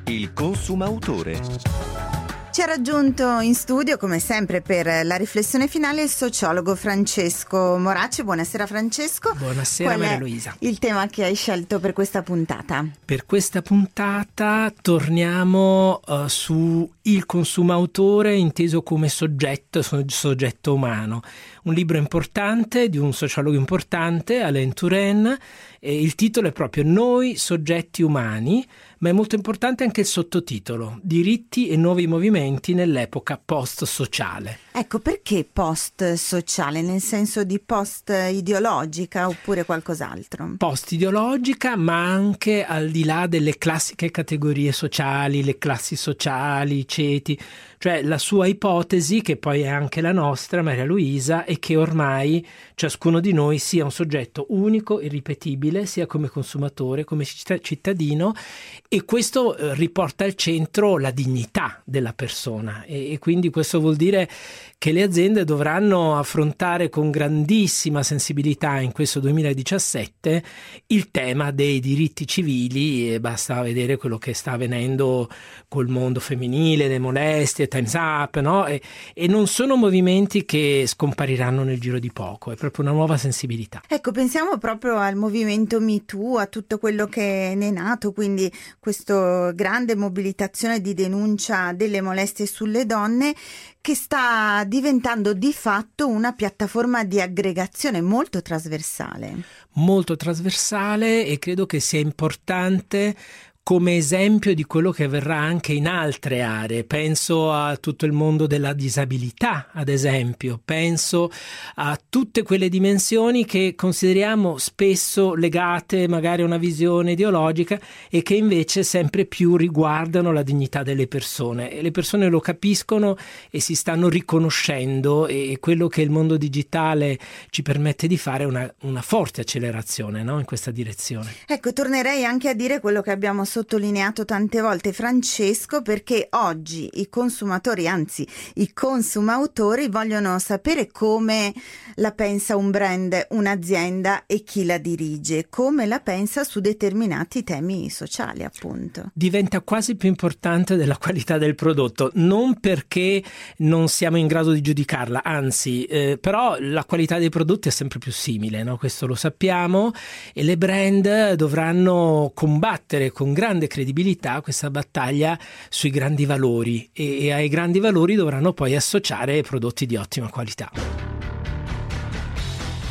Il consumautore. Ci ha raggiunto in studio, come sempre, per la riflessione finale il sociologo Francesco Moracci. Buonasera Francesco. Buonasera Maria Luisa. Il tema che hai scelto per questa puntata? Per questa puntata torniamo su il consumautore inteso come soggetto umano. Un libro importante di un sociologo importante, Alain Touraine. Il titolo è proprio Noi soggetti umani, ma è molto importante anche il sottotitolo, Diritti e nuovi movimenti nell'epoca post-sociale. Ecco, perché post-sociale? Nel senso di post-ideologica oppure qualcos'altro? Post-ideologica, ma anche al di là delle classiche categorie sociali, le classi sociali, i ceti. Cioè la sua ipotesi, che poi è anche la nostra, Maria Luisa, è che ormai ciascuno di noi sia un soggetto unico, irripetibile, sia come consumatore, come cittadino, e questo riporta al centro la dignità della persona e quindi questo vuol dire che le aziende dovranno affrontare con grandissima sensibilità in questo 2017 il tema dei diritti civili, e basta vedere quello che sta avvenendo col mondo femminile, le molestie, Time's Up, no? E non sono movimenti che scompariranno nel giro di poco, è proprio una nuova sensibilità. Ecco, pensiamo proprio al movimento Me Too, a tutto quello che ne è nato, quindi questa grande mobilitazione di denuncia delle molestie sulle donne, che sta diventando di fatto una piattaforma di aggregazione molto trasversale. Molto trasversale, e credo che sia importante come esempio di quello che avverrà anche in altre aree. Penso a tutto il mondo della disabilità, ad esempio, penso a tutte quelle dimensioni che consideriamo spesso legate magari a una visione ideologica e che invece sempre più riguardano la dignità delle persone, e le persone lo capiscono e si stanno riconoscendo, e quello che il mondo digitale ci permette di fare è una forte accelerazione, no? In questa direzione. Ecco, tornerei anche a dire quello che abbiamo sottolineato tante volte, Francesco, perché oggi i consumatori, anzi i consumautori, vogliono sapere come la pensa un brand, un'azienda e chi la dirige, come la pensa su determinati temi sociali, appunto. Diventa quasi più importante della qualità del prodotto, non perché non siamo in grado di giudicarla, anzi, però la qualità dei prodotti è sempre più simile, no? Questo lo sappiamo, e le brand dovranno combattere con grande credibilità questa battaglia sui grandi valori, e ai grandi valori dovranno poi associare prodotti di ottima qualità.